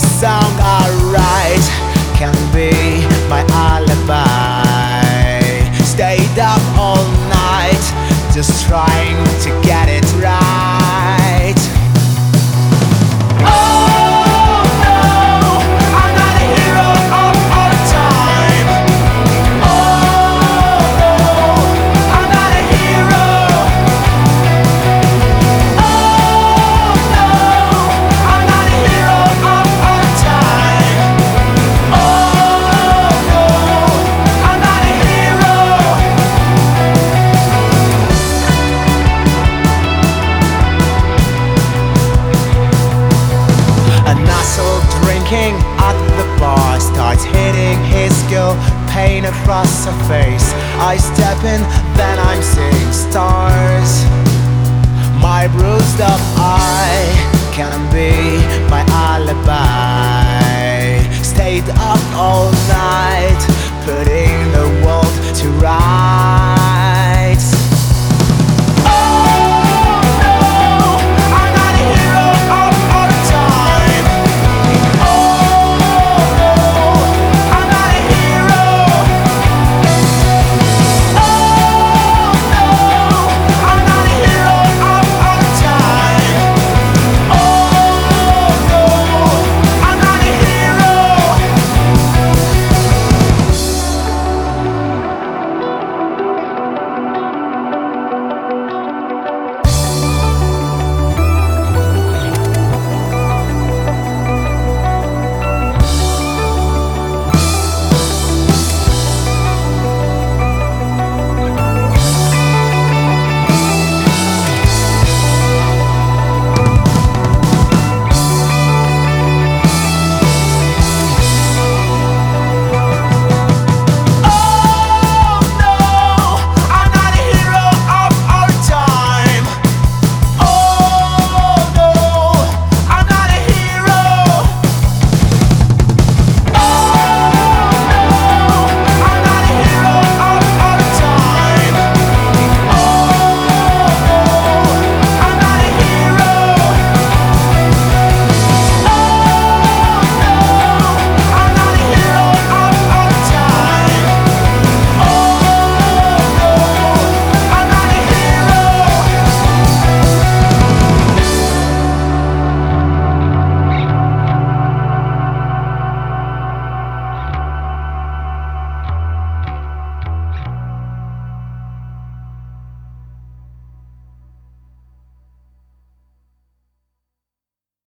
song I write can be my alibi. Stayed up all night just trying to get it right. Oh no, I'm not a hero of all time. Oh no, I'm not a hero. Oh no, I'm not a hero of all time. Oh no, I'm not a hero. An asshole drinking at the bar starts hitting his girl, pain across her face. I step in, then I'm seeing stars. My bruised up eye can be my alibi.